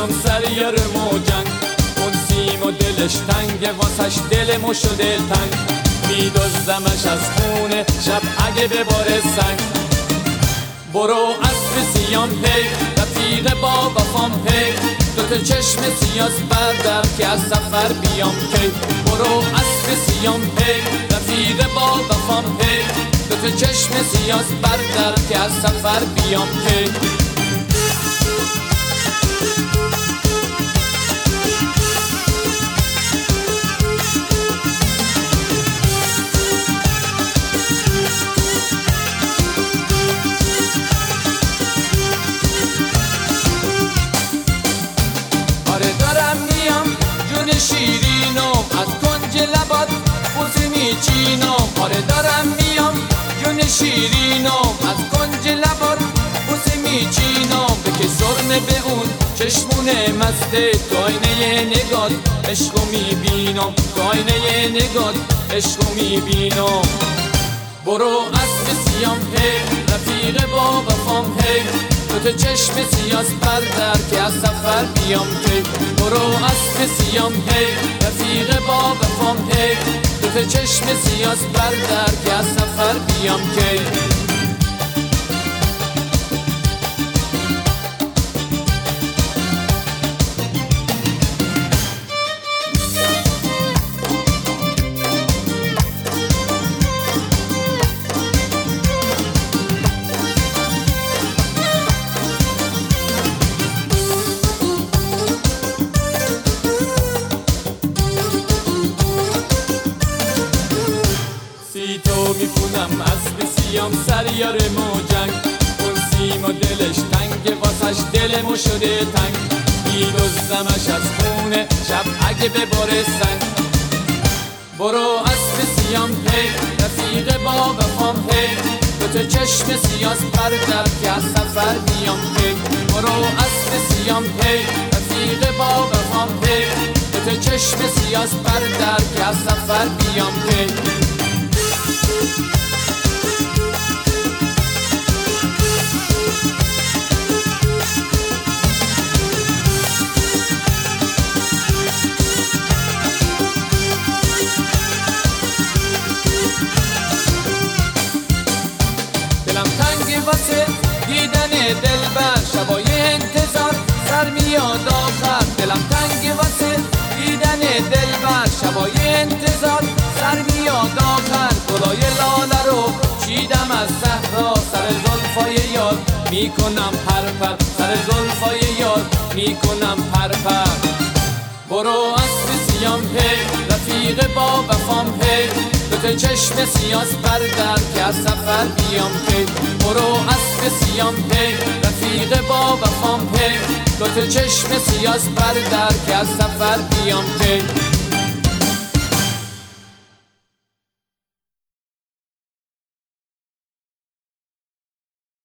سیام سریار موجنگ، اون سیم و دلش تنگه واسش دلمو شده تنگ، میدزدمش از خونه شب اگه بباره سنگ. برو اسب سیام پی رفیق با وفام پی، دوتا چشم سیاس بردر که از سفر بیام کی. برو اسب سیام پی رفیق با وفام پی، دوتا چشم سیاس بردر که از سفر بیام کی. شیرینم از کنج لبات بوسه میچینم، آره دارم میام جون شیرینم از کنج لبات بوسه میچینم. بکش سرمه به اون چشمونه مسته، تو آینه نگات عشقو میبینم، تو آینه نگات عشقو میبینم. برو اسب سیام هی رفیق با وفام هی، دوتا چشم سیاس بردر که از سفر بیام کی. برو اسب سیام هی رفیق با وفام هی، دوتا چشم سیاس بردر که از سفر بیام کی. تو میخونم اسب سیام سریار موجنگ، اون سیم و دلش تنگه واسش دلمو شده تنگ، میدزدمش از خونه شب اگه بباره سنگ. برو اسب سیام هی رفیق با وفام هی، دوتا چشم سیاس بردر که از سفر بیام کی. برو اسب سیام هی رفیق با وفام هی، دوتا چشم سیاس بردر که از سفر بیام کی. دلم تنگ واسه دیدن دلبر، شبای انتظار سر میاد آخر. دلم تنگ واسه دیدن دلبر، شبای انتظار سر میاد آخر. گلای لاله رو چیدم از صحرا، سر زلفای یار میکنم پرپر، سر زلفای یار میکنم پرپر. برو اسب سیام هی رفیق با وفام هی، دوتا چشم سیاس بردر که از سفر بیام کی. برو اسب سیام هی رفیق با وفام هی، دوتا چشم سیاس بردر که از سفر بیام کی.